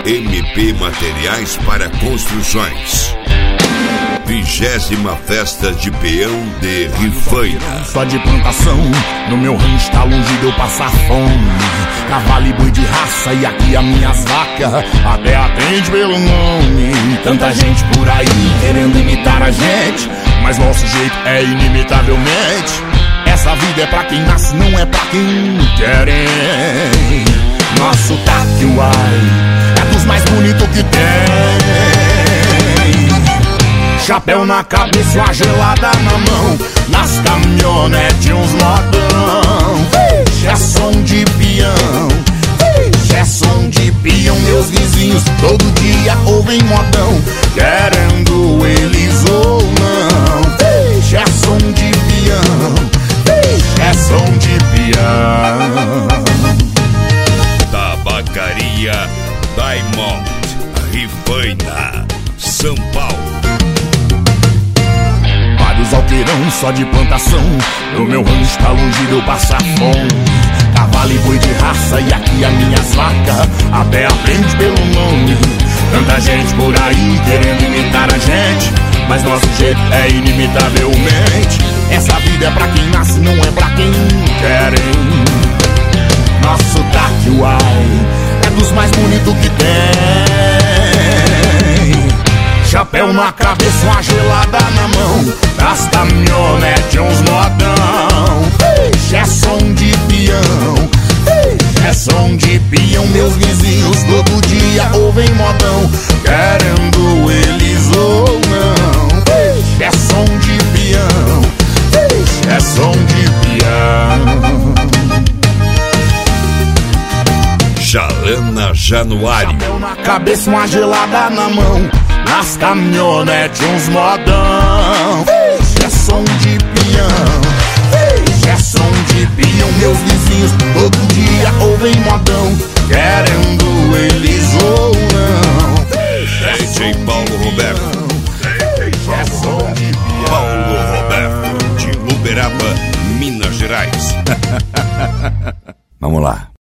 MP Materiais para Construções. 20ª Festa de Peão de Rifaina. Só de plantação, no meu rancho tá longe de eu passar fome. Cavalo e boi de raça e aqui as minhas vacas até atende pelo nome. Tanta gente por aí querendo imitar a gente, mas nosso jeito é inimitavelmente. Essa vida é pra quem nasce, não é pra quem querem. Nosso sotaque, uai, é dos mais bonitos que tem. Chapéu na cabeça, uma gelada na mão, nas caminhonetes uns modão. É som de peão, é som de peão. Meus vizinhos todo dia ouvem modão, querendo eles ou não. É som de peão, é som de peão. Tabacaria Diamond, Rifaina, São Paulo. Vários alqueirão só de plantação, no meu rancho tá longe de eu passar fome. Cavalo e boi de raça e aqui as minhas vacas até aprende pelo nome. Tanta gente por aí querendo imitar a gente, mas nosso jeito é inimitavelmente. Essa vida é pra quem nasce, não é pra quem querem. Nosso sotaque, uai, é dos mais bonitos que tem. Chapéu na cabeça, uma gelada na mão, das caminhonetes uns modão. É som de peão, é som de peão. Meus vizinhos todo dia ouvem modão, querendo eles ou não. É som de peão, é som de peão. Jalana Januário. Chapéu na cabeça, uma gelada na mão, nas caminhonetes uns modão. É som de peão, é som de peão. Meus vizinhos todo dia ouvem modão, querendo eles ou não. DJ Paulo Roberto. É som de peão. Paulo Roberto, de Uberaba, Minas Gerais. Vamos lá.